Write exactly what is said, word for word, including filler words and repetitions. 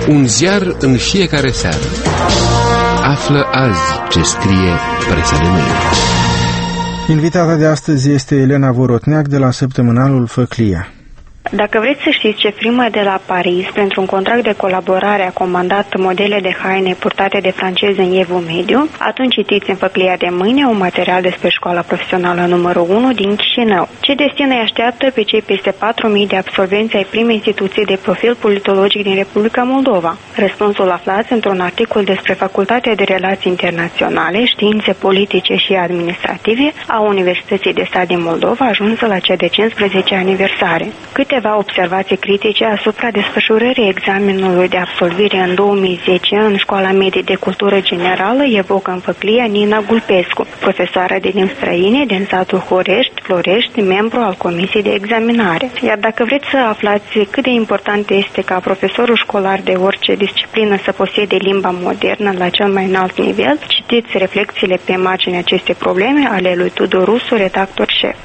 Un ziar în fiecare seară. Află azi ce scrie presa de mâine. Invitata de astăzi este Elena Vorotneac de la săptămânalul Făclia. Dacă vreți să știți ce firmă de la Paris, pentru un contract de colaborare, a comandat modele de haine purtate de francezi în Evul Mediu, atunci citiți în Făclia de mâine un material despre școala profesională numărul unu din Chișinău. Ce destin îi așteaptă pe cei peste patru mii de absolvenți ai primei instituții de profil politologic din Republica Moldova? Răspunsul aflați într-un articol despre Facultatea de Relații Internaționale, Științe Politice și Administrative a Universității de Stat din Moldova, ajunsă la cea de cincisprezecea aniversare. Câte Câteva observații critice asupra desfășurării examenului de absolvire în două mii zece în Școala Medie de Cultură Generală evocă în Făclia Nina Gulpescu, profesoară de limbi străine din satul Horești, Florești, membru al Comisiei de Examinare. Iar dacă vreți să aflați cât de important este ca profesorul școlar de orice disciplină să posede limba modernă la cel mai înalt nivel, citiți reflexiile pe marginea acestei probleme ale lui Tudor Rusu, redactor șef.